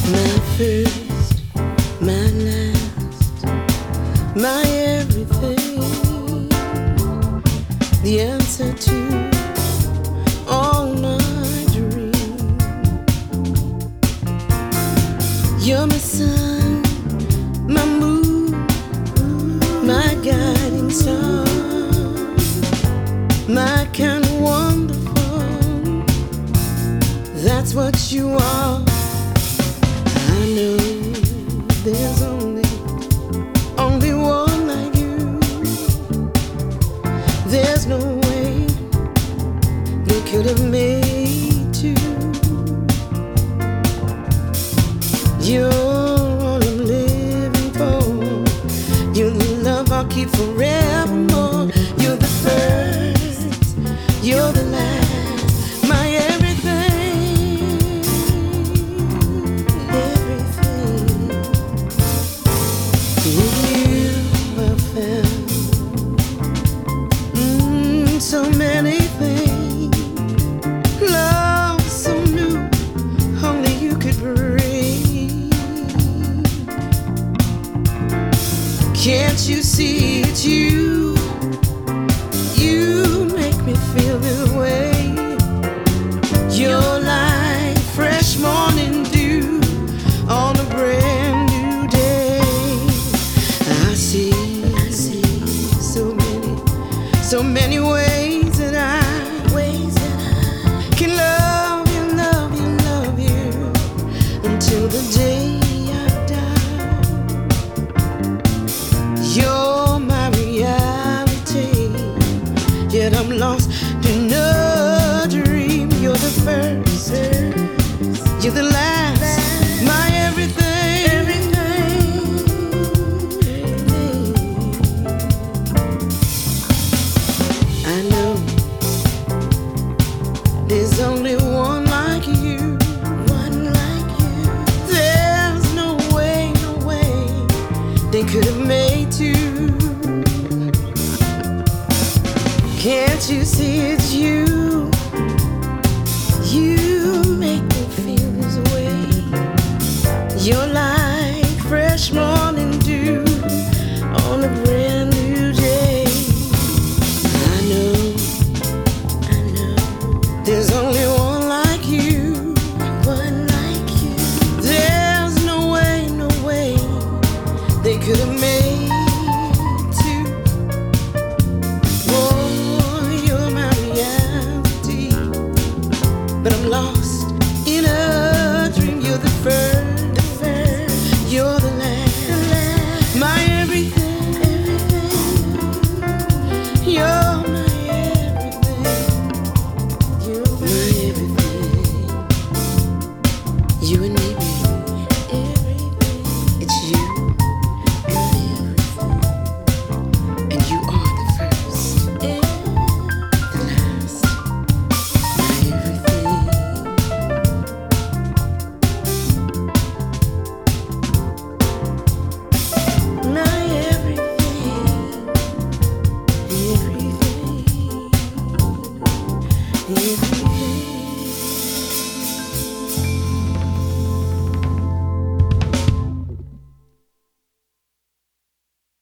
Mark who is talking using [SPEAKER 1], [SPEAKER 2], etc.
[SPEAKER 1] My first, my last, my everything. The answer to all my dreams. You're my sun, my moon, my guiding star, my kind of wonderful. That's what you are. I know there's only one like you. There's no way they could have made two. You're all I'm living for. You're the love I'll keep forevermore. You're the first, you're the last, my everything, everything. With you I found so many things. Love so new, only you could bring. Can't you see it's you? You make me feel this way. You're like fresh morning dew on a brand new day. I see so many ways that I can love you until the day I die. You're my reality, yet I'm lost in a dream. You're the first, you're the last, my everything. I know there's only one like you. There's no way they could have made two. Can't you see it's you?